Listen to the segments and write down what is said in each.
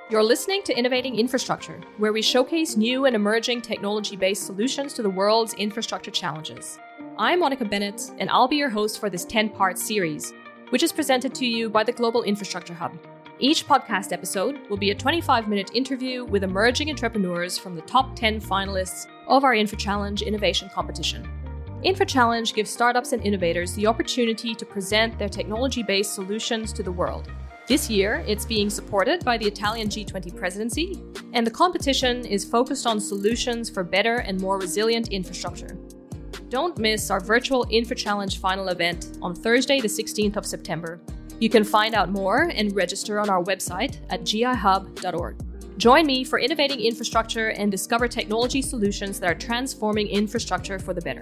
You're listening to Innovating Infrastructure, where we showcase new and emerging technology-based solutions to the world's infrastructure challenges. I'm Monica Bennett, and I'll be your host for this 10-part series, which is presented to you by the Global Infrastructure Hub. Each podcast episode will be a 25-minute interview with emerging entrepreneurs from the top 10 finalists of our InfraChallenge Innovation Competition. InfraChallenge gives startups and innovators the opportunity to present their technology-based solutions to the world. This year, it's being supported by the Italian G20 presidency, and the competition is focused on solutions for better and more resilient infrastructure. Don't miss our virtual InfraChallenge final event on Thursday, the 16th of September. You can find out more and register on our website at gihub.org. Join me for innovating infrastructure and discover technology solutions that are transforming infrastructure for the better.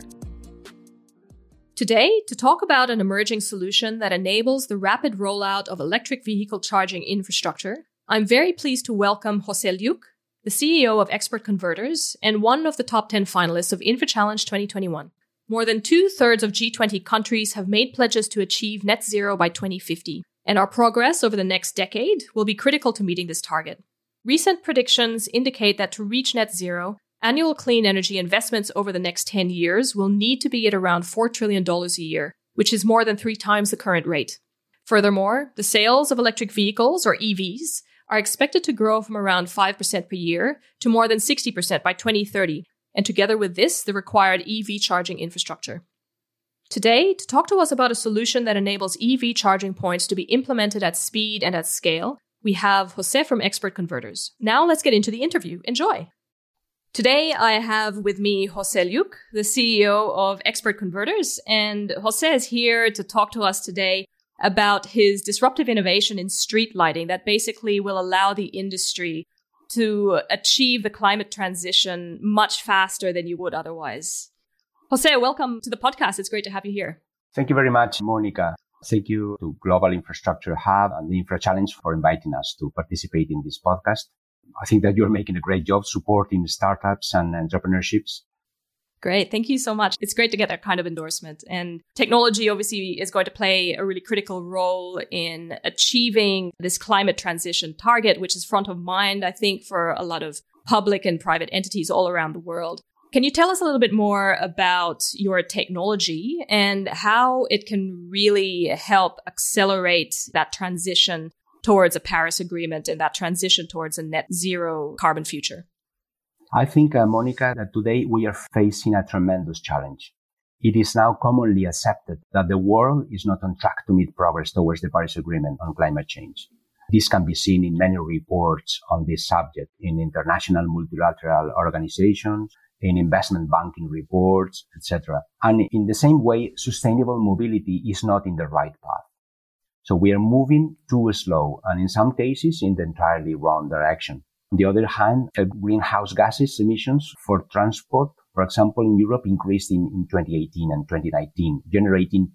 Today, to talk about an emerging solution that enables the rapid rollout of electric vehicle charging infrastructure, I'm very pleased to welcome José Lluch, the CEO of Expert Converters and one of the top 10 finalists of InfraChallenge 2021. More than 2/3 of G20 countries have made pledges to achieve net zero by 2050, and our progress over the next decade will be critical to meeting this target. Recent predictions indicate that to reach net zero, annual clean energy investments over the next 10 years will need to be at around $4 trillion a year, which is more than 3 times the current rate. Furthermore, the sales of electric vehicles, or EVs, are expected to grow from around 5% per year to more than 60% by 2030, and together with this, the required EV charging infrastructure. Today, to talk to us about a solution that enables EV charging points to be implemented at speed and at scale, we have José from Expert Converters. Now let's get into the interview. Enjoy! Today, I have with me José Lluch, the CEO of Expert Converters, and José is here to talk to us today about his disruptive innovation in street lighting that basically will allow the industry to achieve the climate transition much faster than you would otherwise. José, welcome to the podcast. It's great to have you here. Thank you very much, Monica. Thank you to Global Infrastructure Hub and the InfraChallenge for inviting us to participate in this podcast. I think that you're making a great job supporting startups and entrepreneurships. Great. Thank you so much. It's great to get that kind of endorsement. And technology obviously is going to play a really critical role in achieving this climate transition target, which is front of mind, I think, for a lot of public and private entities all around the world. Can you tell us a little bit more about your technology and how it can really help accelerate that transition towards a Paris Agreement and that transition towards a net zero carbon future? I think, Monica, that today we are facing a tremendous challenge. It is now commonly accepted that the world is not on track to meet progress towards the Paris Agreement on climate change. This can be seen in many reports on this subject in international multilateral organizations, in investment banking reports, etc. And in the same way, sustainable mobility is not in the right path. So we are moving too slow and in some cases in the entirely wrong direction. On the other hand, greenhouse gases emissions for transport, for example, in Europe increased in 2018 and 2019, generating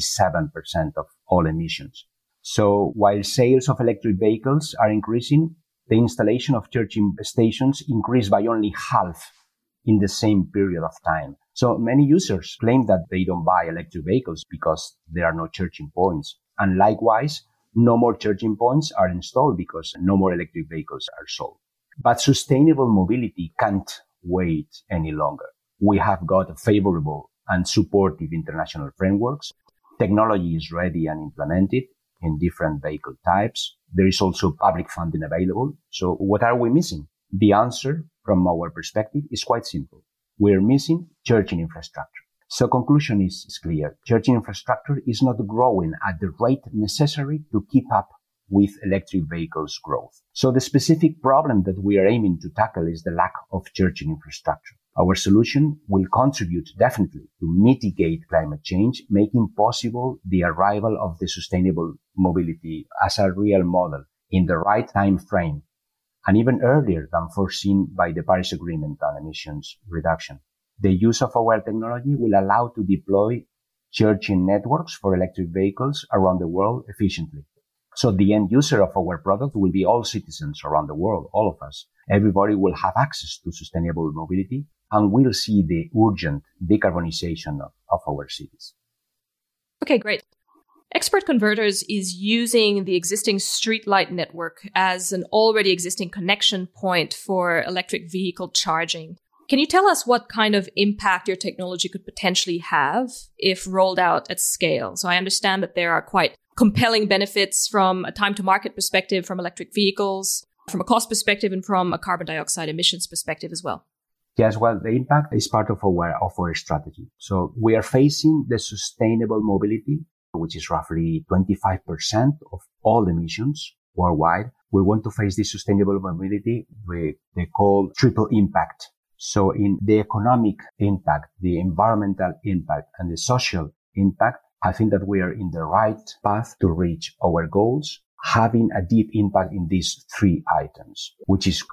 27% of all emissions. So while sales of electric vehicles are increasing, the installation of charging stations increased by only half in the same period of time. So many users claim that they don't buy electric vehicles because there are no charging points. And likewise, no more charging points are installed because no more electric vehicles are sold. But sustainable mobility can't wait any longer. We have got favorable and supportive international frameworks. Technology is ready and implemented in different vehicle types. There is also public funding available. So what are we missing? The answer from our perspective is quite simple. We're missing charging infrastructure. So conclusion is clear. Charging infrastructure is not growing at the rate necessary to keep up with electric vehicles growth. So the specific problem that we are aiming to tackle is the lack of charging infrastructure. Our solution will contribute definitely to mitigate climate change, making possible the arrival of the sustainable mobility as a real model in the right time frame, and even earlier than foreseen by the Paris Agreement on emissions reduction. The use of our technology will allow to deploy charging networks for electric vehicles around the world efficiently. So the end user of our product will be all citizens around the world, all of us. Everybody will have access to sustainable mobility and we'll see the urgent decarbonization of our cities. Okay, great. Expert Converters is using the existing streetlight network as an already existing connection point for electric vehicle charging. Can you tell us what kind of impact your technology could potentially have if rolled out at scale? So I understand that there are quite compelling benefits from a time to market perspective from electric vehicles, from a cost perspective, and from a carbon dioxide emissions perspective as well. Yes, well, the impact is part of our strategy. So we are facing the sustainable mobility, which is roughly 25% of all emissions worldwide. We want to face this sustainable mobility with the called triple impact. So in the economic impact, the environmental impact, and the social impact, I think that we are in the right path to reach our goals, having a deep impact in these three items, which is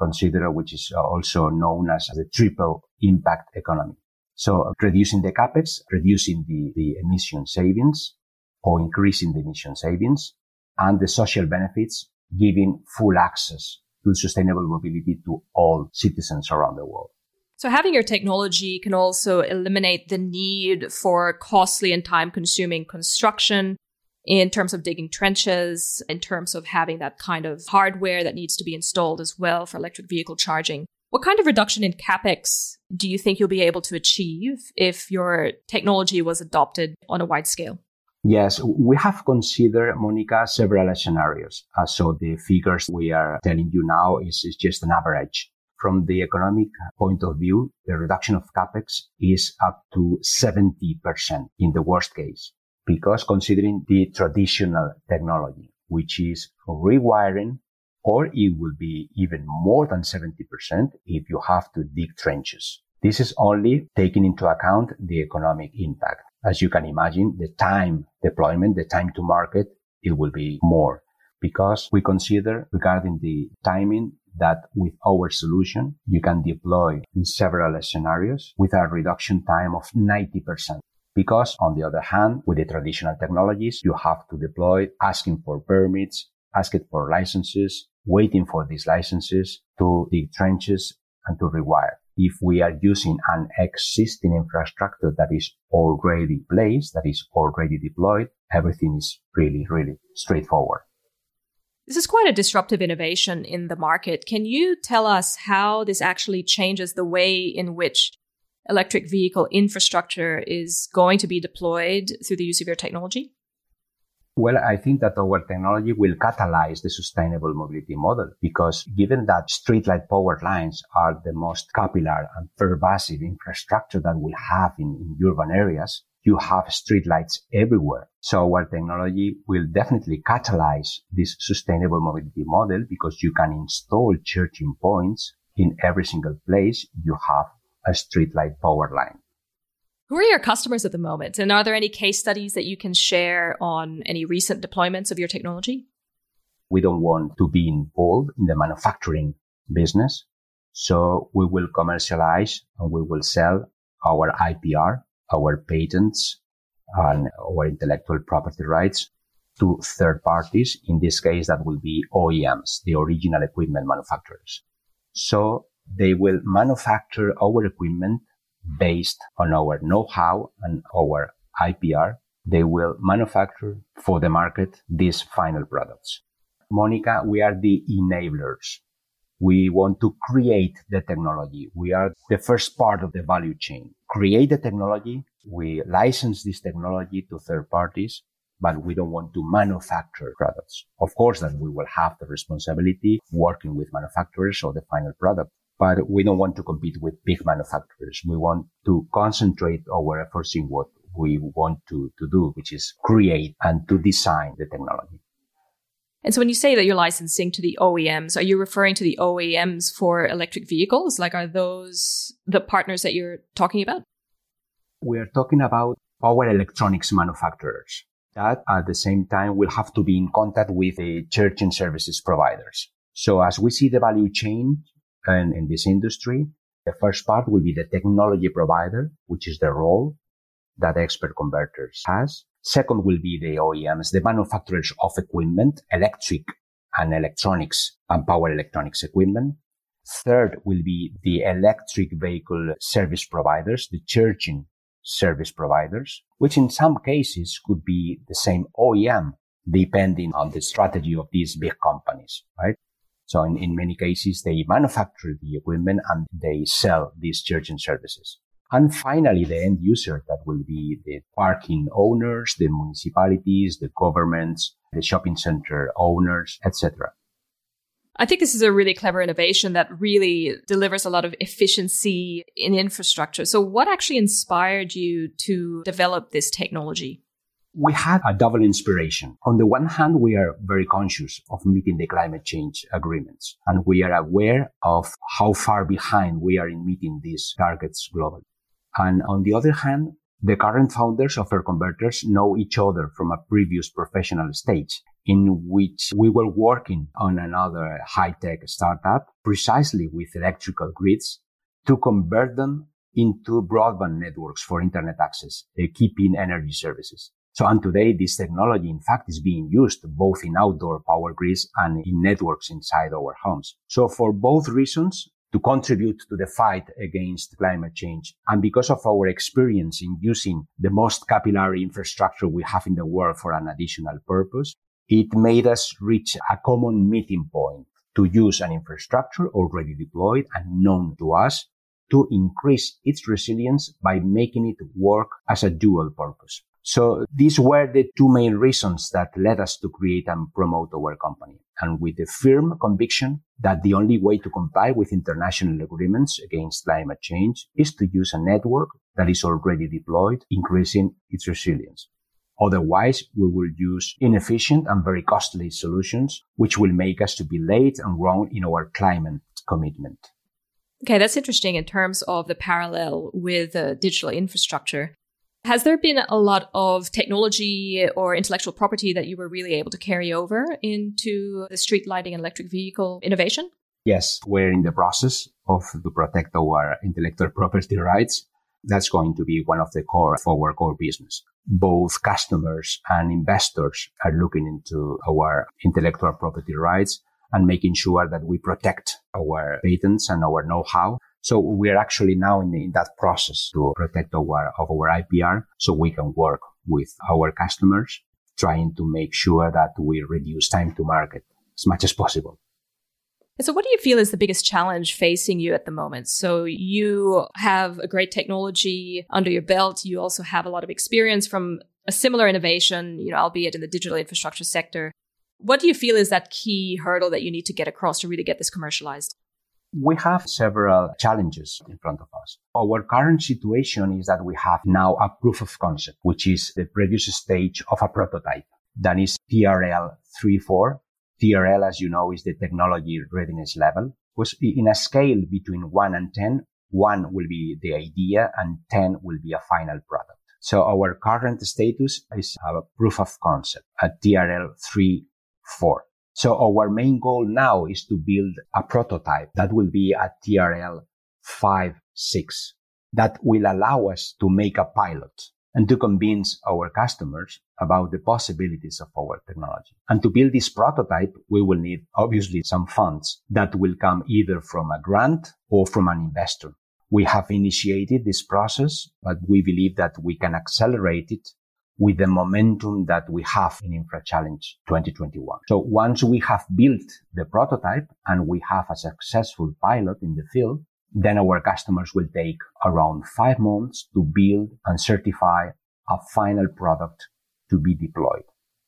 also known as the triple impact economy. So reducing the capex, reducing the emission savings, or increasing the emission savings, and the social benefits, giving full access to sustainable mobility to all citizens around the world. So having your technology can also eliminate the need for costly and time-consuming construction in terms of digging trenches, in terms of having that kind of hardware that needs to be installed as well for electric vehicle charging. What kind of reduction in capex do you think you'll be able to achieve if your technology was adopted on a wide scale? Yes, we have considered, Monica, several scenarios. So the figures we are telling you now is just an average. From the economic point of view, the reduction of capex is up to 70% in the worst case, because considering the traditional technology, which is rewiring, or it will be even more than 70% if you have to dig trenches. This is only taking into account the economic impact. As you can imagine, the time deployment, the time to market, it will be more, because we consider regarding the timing that with our solution, you can deploy in several scenarios with a reduction time of 90%. Because on the other hand, with the traditional technologies, you have to deploy asking for permits, asking for licenses, waiting for these licenses to dig trenches and to rewire. If we are using an existing infrastructure that is already placed, that is already deployed, everything is really, really straightforward. This is quite a disruptive innovation in the market. Can you tell us how this actually changes the way in which electric vehicle infrastructure is going to be deployed through the use of your technology? Well, I think that our technology will catalyze the sustainable mobility model, because given that streetlight power lines are the most capillary and pervasive infrastructure that we have in urban areas, you have streetlights everywhere. So our technology will definitely catalyze this sustainable mobility model, because you can install charging points in every single place you have a streetlight power line. Who are your customers at the moment? And are there any case studies that you can share on any recent deployments of your technology? We don't want to be involved in the manufacturing business. So we will commercialize and we will sell our IPR, our patents, and our intellectual property rights to third parties. In this case, that will be OEMs, the original equipment manufacturers. So they will manufacture our equipment based on our know-how and our IPR. They will manufacture for the market these final products. Monica, we are the enablers. We want to create the technology. We are the first part of the value chain. Create the technology. We license this technology to third parties, but we don't want to manufacture products. Of course, that we will have the responsibility working with manufacturers of the final product. But we don't want to compete with big manufacturers. We want to concentrate our efforts in what we want to do, which is create and to design the technology. And so when you say that you're licensing to the OEMs, are you referring to the OEMs for electric vehicles? Like, are those the partners that you're talking about? We're talking about power electronics manufacturers that at the same time will have to be in contact with the charging services providers. So as we see the value chain, and in this industry, the first part will be the technology provider, which is the role that Expert Converters has. Second will be the OEMs, the manufacturers of equipment, electric and electronics and power electronics equipment. Third will be the electric vehicle service providers, the charging service providers, which in some cases could be the same OEM, depending on the strategy of these big companies, right? So in many cases, they manufacture the equipment and they sell these charging services. And finally, the end user, that will be the parking owners, the municipalities, the governments, the shopping center owners, etc. I think this is a really clever innovation that really delivers a lot of efficiency in infrastructure. So what actually inspired you to develop this technology? We had a double inspiration. On the one hand, we are very conscious of meeting the climate change agreements, and we are aware of how far behind we are in meeting these targets globally. And on the other hand, the current founders of Air Converters know each other from a previous professional stage in which we were working on another high-tech startup precisely with electrical grids to convert them into broadband networks for internet access, keeping energy services. So, and today this technology, in fact, is being used both in outdoor power grids and in networks inside our homes. So for both reasons, to contribute to the fight against climate change, and because of our experience in using the most capillary infrastructure we have in the world for an additional purpose, it made us reach a common meeting point to use an infrastructure already deployed and known to us to increase its resilience by making it work as a dual purpose. So these were the two main reasons that led us to create and promote our company, and with the firm conviction that the only way to comply with international agreements against climate change is to use a network that is already deployed, increasing its resilience. Otherwise, we will use inefficient and very costly solutions, which will make us to be late and wrong in our climate commitment. Okay, that's interesting in terms of the parallel with digital infrastructure. Has there been a lot of technology or intellectual property that you were really able to carry over into the street lighting and electric vehicle innovation? Yes, we're in the process of to protect our intellectual property rights. That's going to be one of the core of our core business. Both customers and investors are looking into our intellectual property rights and making sure that we protect our patents and our know-how. So we are actually now in that process to protect our IPR so we can work with our customers, trying to make sure that we reduce time to market as much as possible. So what do you feel is the biggest challenge facing you at the moment? So you have a great technology under your belt. You also have a lot of experience from a similar innovation, albeit in the digital infrastructure sector. What do you feel is that key hurdle that you need to get across to really get this commercialized? We have several challenges in front of us. Our current situation is that we have now a proof of concept, which is the previous stage of a prototype. That is TRL 3.4. TRL, as you know, is the technology readiness level. Was in a scale between 1 and 10. 1 will be the idea and 10 will be a final product. So our current status is a proof of concept at TRL 3.4. So our main goal now is to build a prototype that will be at TRL 5.6 that will allow us to make a pilot and to convince our customers about the possibilities of our technology. And to build this prototype, we will need obviously some funds that will come either from a grant or from an investor. We have initiated this process, but we believe that we can accelerate it with the momentum that we have in Infra Challenge 2021. So once we have built the prototype and we have a successful pilot in the field, then our customers will take around 5 months to build and certify a final product to be deployed.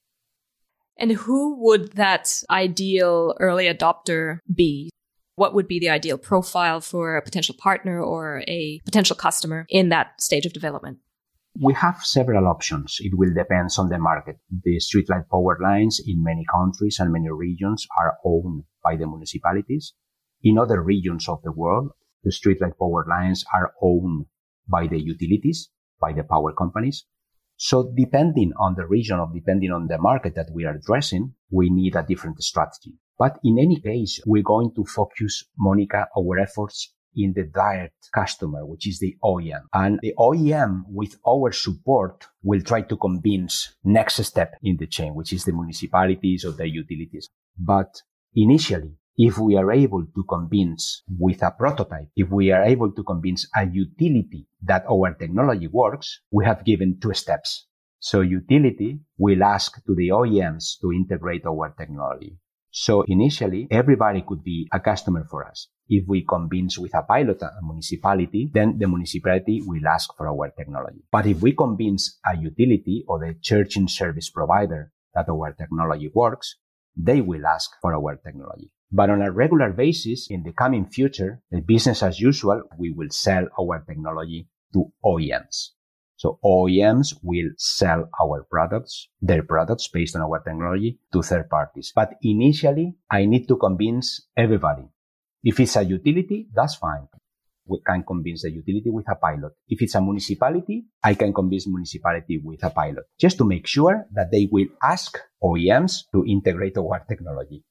And who would that ideal early adopter be? What would be the ideal profile for a potential partner or a potential customer in that stage of development? We have several options. It will depend on the market. The streetlight power lines in many countries and many regions are owned by the municipalities. In other regions of the world, the streetlight power lines are owned by the utilities, by the power companies. So depending on the region or depending on the market that we are addressing, we need a different strategy. But in any case, we're going to focus, Monica, our efforts in the direct customer, which is the OEM. And the OEM, with our support, will try to convince next step in the chain, which is the municipalities or the utilities. But initially, If we are able to convince with a prototype, if we are able to convince a utility that our technology works, we have given 2 steps. So utility will ask to the OEMs to integrate our technology. So initially, everybody could be a customer for us. If we convince with a pilot a municipality, then the municipality will ask for our technology. But if we convince a utility or the charging service provider that our technology works, they will ask for our technology. But on a regular basis, in the coming future, the business as usual, we will sell our technology to OEMs. So OEMs will sell our products, their products based on our technology to third parties. But initially, I need to convince everybody. If it's a utility, that's fine. We can convince the utility with a pilot. If it's a municipality, I can convince municipality with a pilot, just to make sure that they will ask OEMs to integrate our technology.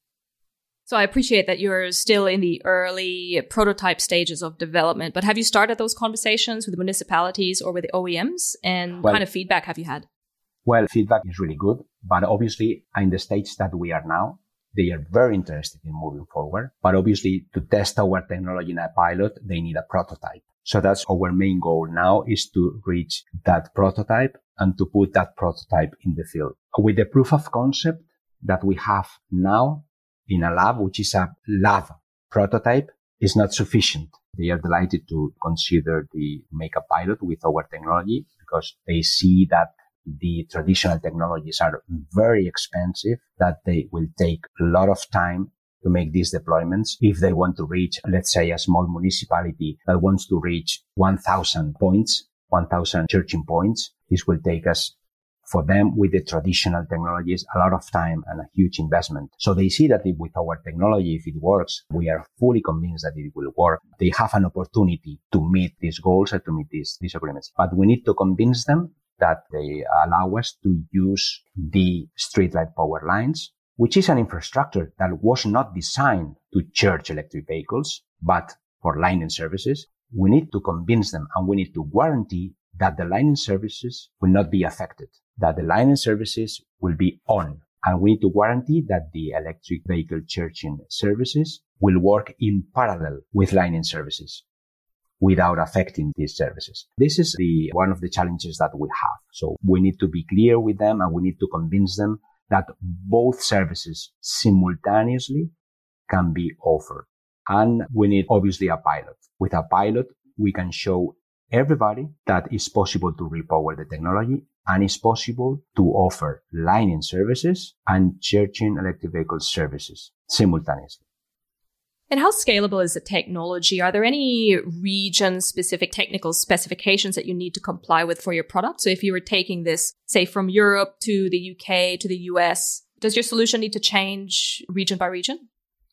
So I appreciate that you're still in the early prototype stages of development, but have you started those conversations with the municipalities or with the OEMs? And what kind of feedback have you had? Well, feedback is really good, but obviously in the stage that we are now, they are very interested in moving forward. But obviously to test our technology in a pilot, they need a prototype. So that's our main goal now, is to reach that prototype and to put that prototype in the field. With the proof of concept that we have now, in a lab, which is a lab prototype, is not sufficient. They are delighted to consider make a pilot with our technology because they see that the traditional technologies are very expensive, that they will take a lot of time to make these deployments. If they want to reach, let's say, a small municipality that wants to reach 1,000 points, 1,000 charging points, this will take us, for them, with the traditional technologies, a lot of time and a huge investment. So they see that with our technology, if it works, we are fully convinced that it will work. They have an opportunity to meet these goals and to meet these agreements. But we need to convince them that they allow us to use the streetlight power lines, which is an infrastructure that was not designed to charge electric vehicles, but for lighting services. We need to convince them, and we need to guarantee that the lighting services will not be affected, that the lighting services will be on. And we need to guarantee that the electric vehicle charging services will work in parallel with lighting services without affecting these services. This is one of the challenges that we have. So we need to be clear with them, and we need to convince them that both services simultaneously can be offered. And we need obviously a pilot. With a pilot, we can show everybody that it's possible to repower the technology, and it's possible to offer lighting services and charging electric vehicle services simultaneously. And how scalable is the technology? Are there any region-specific technical specifications that you need to comply with for your product? So if you were taking this, say, from Europe to the UK to the US, does your solution need to change region by region?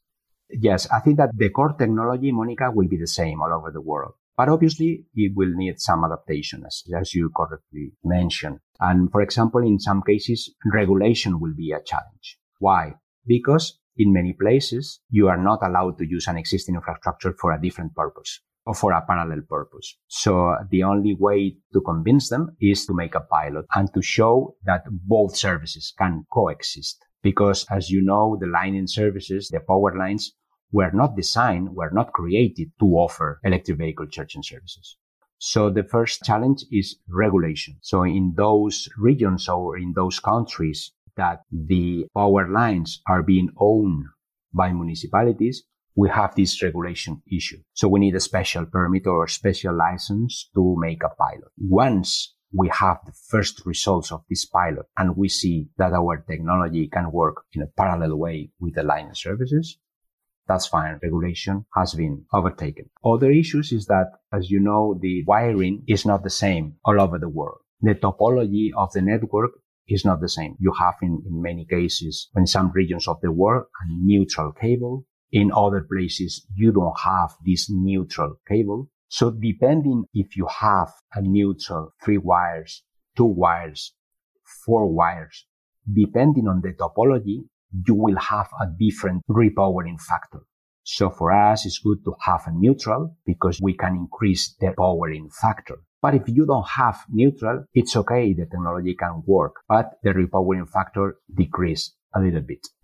Yes, I think that the core technology, Monica, will be the same all over the world. But obviously, it will need some adaptation, as you correctly mentioned. And for example, in some cases, regulation will be a challenge. Why? Because in many places, you are not allowed to use an existing infrastructure for a different purpose or for a parallel purpose. So the only way to convince them is to make a pilot and to show that both services can coexist. Because as you know, the lighting services, the power lines, were not created to offer electric vehicle charging services. So the first challenge is regulation. So in those regions or in those countries that the power lines are being owned by municipalities, we have this regulation issue. So we need a special permit or a special license to make a pilot. Once we have the first results of this pilot and we see that our technology can work in a parallel way with the line services, that's fine. Regulation has been overtaken. Other issues is that, as you know, the wiring is not the same all over the world. The topology of the network is not the same. You have in many cases, in some regions of the world, a neutral cable. In other places, you don't have this neutral cable. So depending if you have a neutral 3 wires, 2 wires, 4 wires, depending on the topology, you will have a different repowering factor. So for us, it's good to have a neutral because we can increase the powering factor. But if you don't have neutral, it's okay. The technology can work, but the repowering factor decrease a little bit.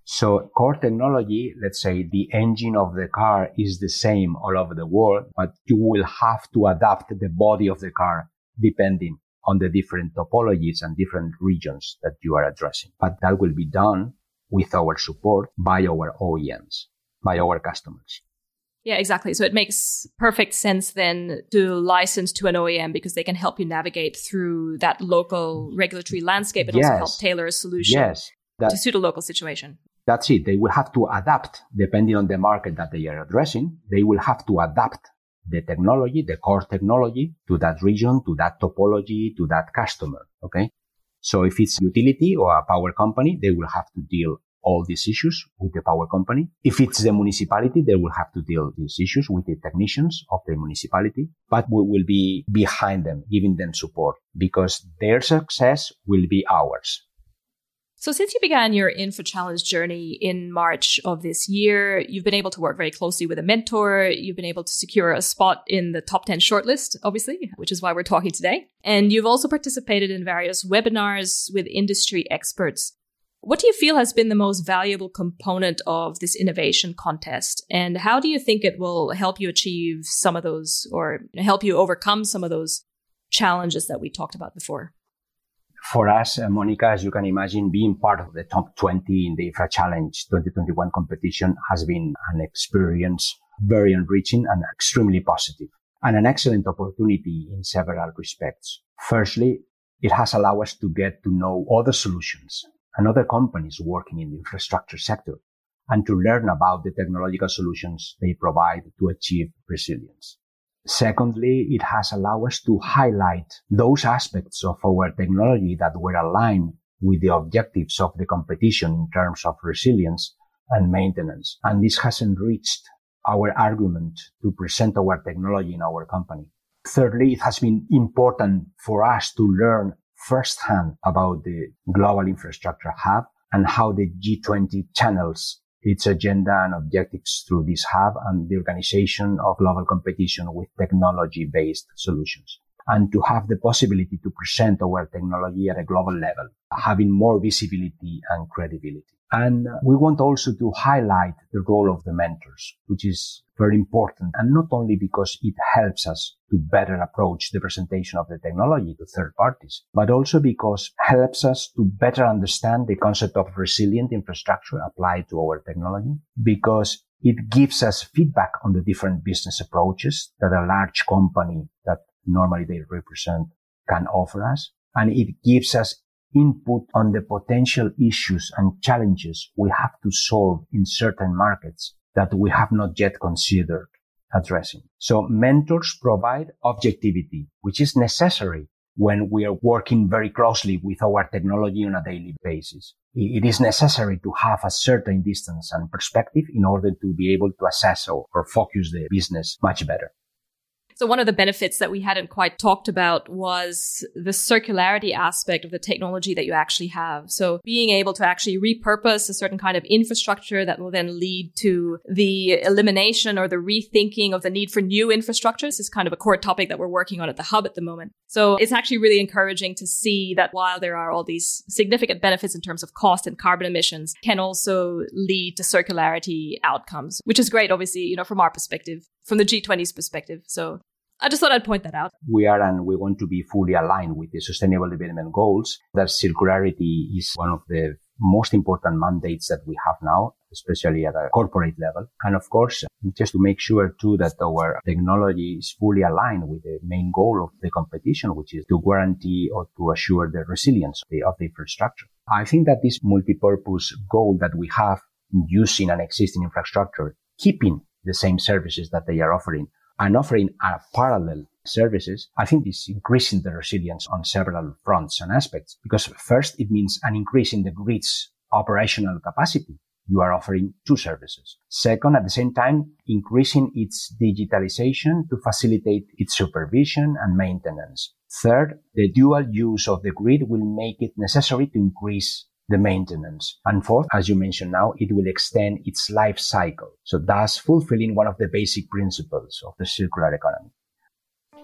So core technology, let's say the engine of the car is the same all over the world, but you will have to adapt the body of the car depending on the different topologies and different regions that you are addressing. But that will be done with our support by our OEMs, by our customers. Yeah, exactly. So it makes perfect sense then to license to an OEM because they can help you navigate through that local regulatory landscape and also help tailor a solution to suit a local situation. That's it. They will have to adapt depending on the market that they are addressing. They will have to adapt the technology, the core technology to that region, to that topology, to that customer. Okay. So if it's utility or a power company, they will have to deal all these issues with the power company. If it's the municipality, they will have to deal these issues with the technicians of the municipality, but we will be behind them, giving them support because their success will be ours. So since you began your InfoChallenge journey in March of this year, you've been able to work very closely with a mentor. You've been able to secure a spot in the top 10 shortlist, obviously, which is why we're talking today. And you've also participated in various webinars with industry experts. What do you feel has been the most valuable component of this innovation contest? And how do you think it will help you achieve some of those or help you overcome some of those challenges that we talked about before? For us, Monica, as you can imagine, being part of the top 20 in the InfoChallenge 2021 competition has been an experience very enriching and extremely positive, and an excellent opportunity in several respects. Firstly, it has allowed us to get to know other solutions and other companies working in the infrastructure sector, and to learn about the technological solutions they provide to achieve resilience. Secondly, it has allowed us to highlight those aspects of our technology that were aligned with the objectives of the competition in terms of resilience and maintenance. And this has enriched our argument to present our technology in our company. Thirdly, it has been important for us to learn firsthand about the Global Infrastructure Hub and how the G20 channels its agenda and objectives through this hub and the organization of global competition with technology-based solutions. And to have the possibility to present our technology at a global level, having more visibility and credibility. And we want also to highlight the role of the mentors, which is very important, and not only because it helps us to better approach the presentation of the technology to third parties, but also because it helps us to better understand the concept of resilient infrastructure applied to our technology, because it gives us feedback on the different business approaches that a large company that normally they represent can offer us, and it gives us input on the potential issues and challenges we have to solve in certain markets that we have not yet considered addressing. So mentors provide objectivity, which is necessary when we are working very closely with our technology on a daily basis. It is necessary to have a certain distance and perspective in order to be able to assess or focus the business much better. So one of the benefits that we hadn't quite talked about was the circularity aspect of the technology that you actually have. So being able to actually repurpose a certain kind of infrastructure that will then lead to the elimination or the rethinking of the need for new infrastructures is kind of a core topic that we're working on at the hub at the moment. So it's actually really encouraging to see that while there are all these significant benefits in terms of cost and carbon emissions, can also lead to circularity outcomes, which is great, obviously, from our perspective, from the G20's perspective. So I just thought I'd point that out. We are, and we want to be fully aligned with the Sustainable Development Goals. That circularity is one of the most important mandates that we have now, especially at a corporate level. And of course, just to make sure too that our technology is fully aligned with the main goal of the competition, which is to guarantee or to assure the resilience of the infrastructure. I think that this multi-purpose goal that we have using an existing infrastructure, keeping the same services that they are offering, and offering parallel services, I think is increasing the resilience on several fronts and aspects. Because first, it means an increase in the grid's operational capacity. You are offering two services. Second, at the same time, increasing its digitalization to facilitate its supervision and maintenance. Third, the dual use of the grid will make it necessary to increase the maintenance. And fourth, as you mentioned now, it will extend its life cycle. So thus fulfilling one of the basic principles of the circular economy.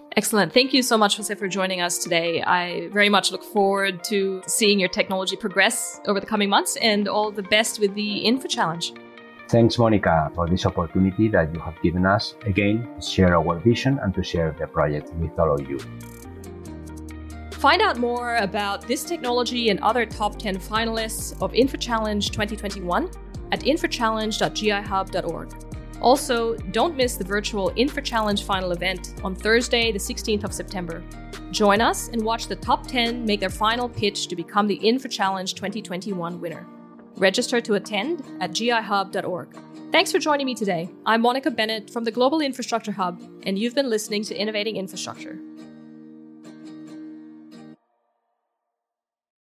Excellent. Thank you so much, Jose, for joining us today. I very much look forward to seeing your technology progress over the coming months, and all the best with the Info Challenge. Thanks, Monica, for this opportunity that you have given us, again, to share our vision and to share the project with all of you. Find out more about this technology and other top 10 finalists of Info Challenge 2021 at infochallenge.gihub.org. Also, don't miss the virtual Info Challenge final event on Thursday, the 16th of September. Join us and watch the top 10 make their final pitch to become the Info Challenge 2021 winner. Register to attend at gihub.org. Thanks for joining me today. I'm Monica Bennett from the Global Infrastructure Hub, and you've been listening to Innovating Infrastructure.